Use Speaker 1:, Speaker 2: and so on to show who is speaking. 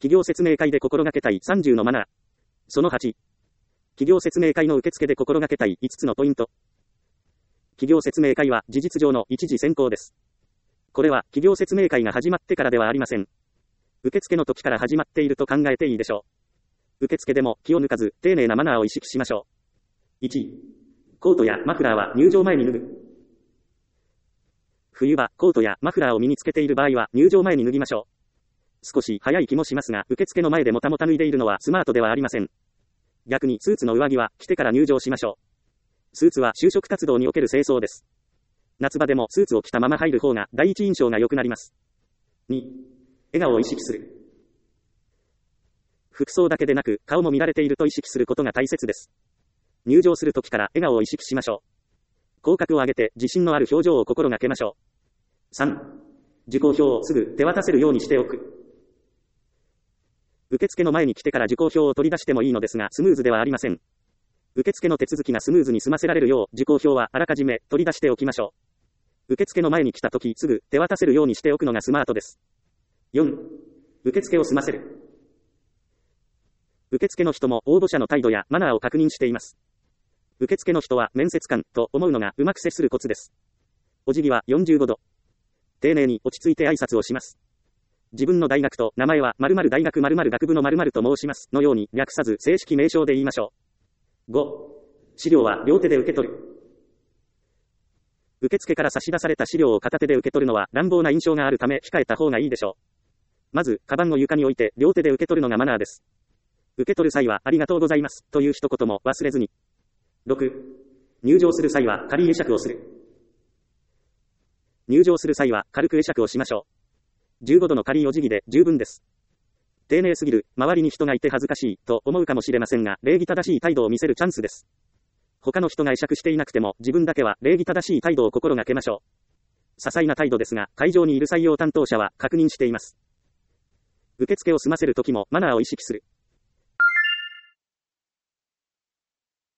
Speaker 1: 企業説明会で心がけたい30のマナー。その8。企業説明会の受付で心がけたい5つのポイント。企業説明会は事実上の一次選考です。これは企業説明会が始まってからではありません。受付の時から始まっていると考えていいでしょう。受付でも気を抜かず丁寧なマナーを意識しましょう。1、コートやマフラーは入場前に脱ぐ。冬場、コートやマフラーを身につけている場合は入場前に脱ぎましょう。少し早い気もしますが、受付の前でもたもた脱いでいるのはスマートではありません。逆にスーツの上着は着てから入場しましょう。スーツは就職活動における清掃です。夏場でもスーツを着たまま入る方が第一印象が良くなります。2、笑顔を意識する。服装だけでなく顔も見られていると意識することが大切です。入場するときから笑顔を意識しましょう。口角を上げて自信のある表情を心がけましょう。3、受講票をすぐ手渡せるようにしておく。受付の前に来てから受講票を取り出してもいいのですがスムーズではありません。受付の手続きがスムーズに済ませられるよう受講票はあらかじめ取り出しておきましょう。受付の前に来たときすぐ手渡せるようにしておくのがスマートです。4、受付を済ませる。受付の人も応募者の態度やマナーを確認しています。受付の人は面接官と思うのがうまく接するコツです。お辞儀は45度。丁寧に落ち着いて挨拶をします。自分の大学と名前は〇〇大学〇〇学部の〇〇と申しますのように略さず正式名称で言いましょう。5、資料は両手で受け取る。受付から差し出された資料を片手で受け取るのは乱暴な印象があるため控えた方がいいでしょう。まず、カバンを床に置いて両手で受け取るのがマナーです。受け取る際はありがとうございますという一言も忘れずに。6、入場する際は軽い会釈をする。入場する際は軽く会釈をしましょう。15度の軽いお辞儀で十分です。丁寧すぎる、周りに人がいて恥ずかしいと思うかもしれませんが、礼儀正しい態度を見せるチャンスです。他の人が会釈していなくても自分だけは礼儀正しい態度を心がけましょう。些細な態度ですが、会場にいる採用担当者は確認しています。受付を済ませるときもマナーを意識する。